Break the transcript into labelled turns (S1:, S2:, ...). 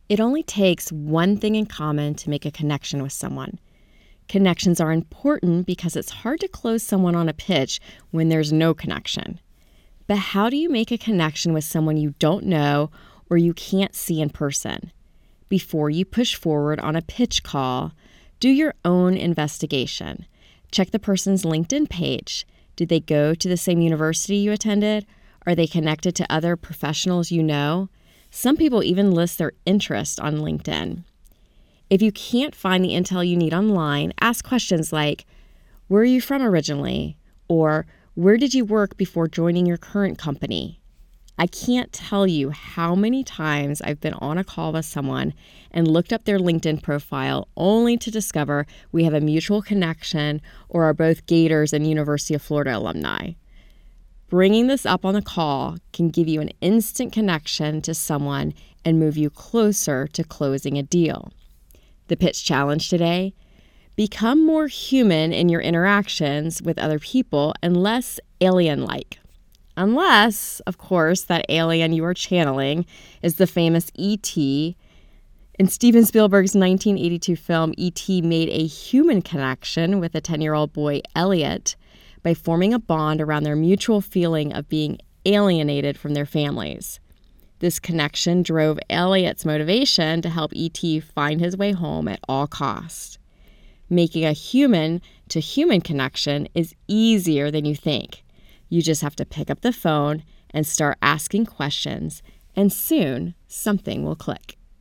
S1: It only takes one thing in common to make a connection with someone. Connections are important because it's hard to close someone on a pitch when there's no connection. But how do you make a connection with someone you don't know or you can't see in person? Before you push forward on a pitch call, do your own investigation. Check the person's LinkedIn page. Did they go to the same university you attended? Are they connected to other professionals you know? Some people even list their interest on LinkedIn. If you can't find the intel you need online, ask questions like, where are you from originally? Or where did you work before joining your current company? I can't tell you how many times I've been on a call with someone and looked up their LinkedIn profile only to discover we have a mutual connection or are both Gators and University of Florida alumni. Bringing this up on the call can give you an instant connection to someone and move you closer to closing a deal. The pitch challenge today: become more human in your interactions with other people and less alien-like. Unless, of course, that alien you are channeling is the famous E.T. In Steven Spielberg's 1982 film, E.T. made a human connection with a 10-year-old boy, Elliot, by forming a bond around their mutual feeling of being alienated from their families. This connection drove Elliot's motivation to help E.T. find his way home at all costs. Making a human-to-human connection is easier than you think. You just have to pick up the phone and start asking questions, and soon something will click.